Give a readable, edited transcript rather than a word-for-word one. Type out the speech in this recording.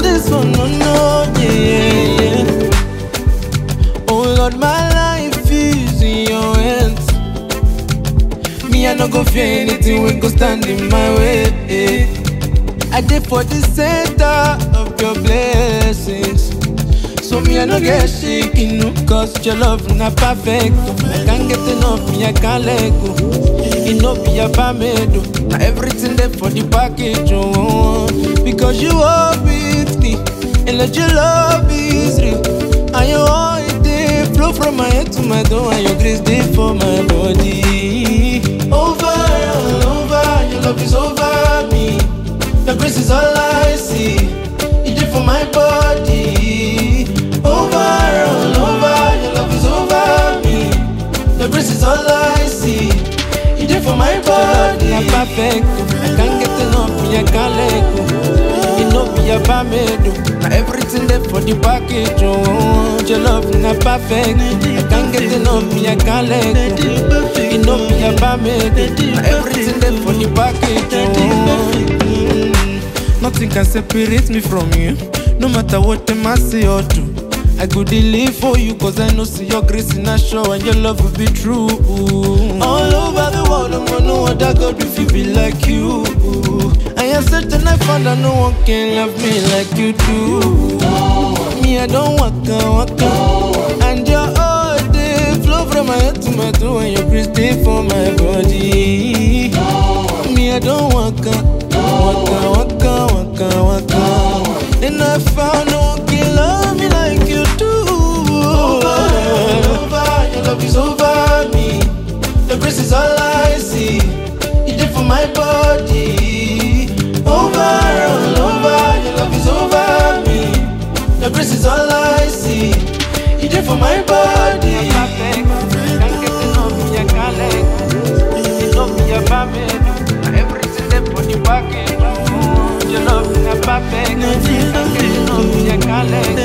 this one, no, no, yeah. Oh Lord, my life is in your hands. Me, I no go fear anything when go stand in my way. I did for the center of your blessings. So me, I no get shaking, no, cause your love not perfect. I can't get enough, me, I can't let go. It no be a bamedo. Now everything there for the package, oh. Because you are with me, and let your love is real. And your heart they flow from my head to my door, and your grace they for my body. Over and over, your love is over me. Your grace is all I see. It did for my body. Over and over, your love is over me. Your grace is all I see. It did for my body. I'm perfect. I can't get enough, me I can't let go. It no be a bamedo. Now everything there for the package, oh. Your love not perfect. I can't get enough, me I can't let go. It no be a bamedo. Now everything there for the package, oh. Nothing can separate me from you. No matter what them I say or do, I go live for you, cause I know see your grace in a show and your love will be true. All over the world, I'm gonna know what I God if you be like you. I am certain I found that no one can love me like you do. Me, I don't waka. And your all day flow from my head to my toe, and your grace day for my body. Me, I don't waka. And I found no one can love me like you do. Over, your love is over me. The grace is all I see. You did for my body. Over, your love is over me. The grace is all I see. You did for my body. Can't get enough, me I can't let go. It don't be a bamedo. Everything there for the package. Your love is perfect. I can't get enough, me I can't let go.